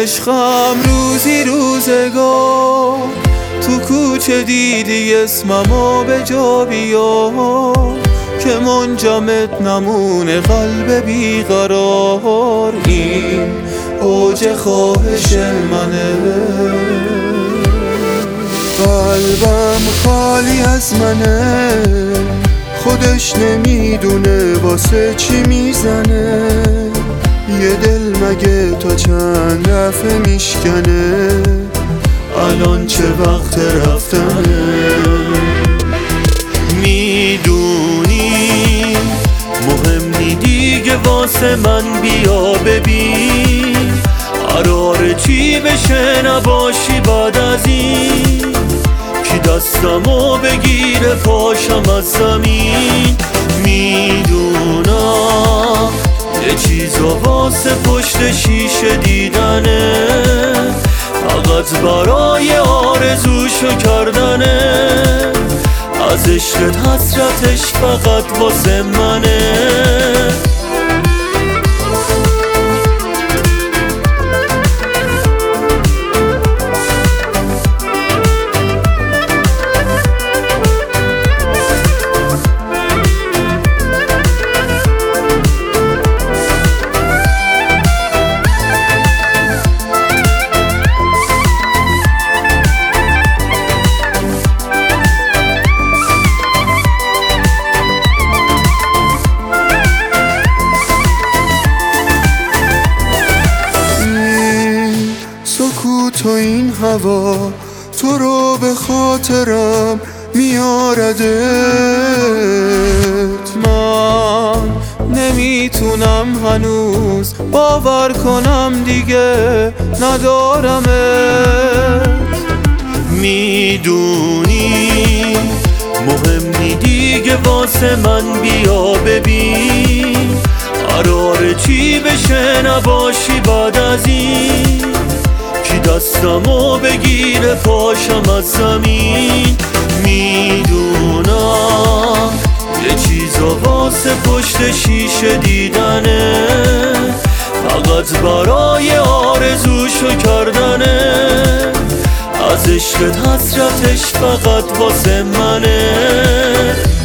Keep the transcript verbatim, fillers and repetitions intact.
عشقم روزی روزگار تو کوچه دیدی اسممو به جا بیار که منجمد نمونه قلب بیقرار. این اوج خواهش منه، قلبم خالی از منه، خودش نمیدونه واسه چی میزنه. یه دل مگه تا چند دفعه میشکنه، الان چه وقت رفتنه. میدونی مهم نی دیگه واسه من، بیا ببین قراره چی بشه نباشی بعد از این. کی دستمو بگیره پاشم از زمین. میدونم یه چیزا واسه پشت شیشه دیدنه، فقط برای آرزوشو کردنه. از عشقت حسرتش فقط واسه منه. تو این هوا تو رو به خاطرم میاردت. من نمیتونم هنوز باور کنم دیگه ندارمت. میدونی مهم نی دیگه واسه من، بیا ببین قراره چی بشه نباشی بعد از این. کی دستمو بگیره پاشم از زمین. میدونم یه چیزا واسه پشت شیشه دیدنه، فقط برای آرزوشو کردنه. از عشقت حسرتش فقط واسه منه.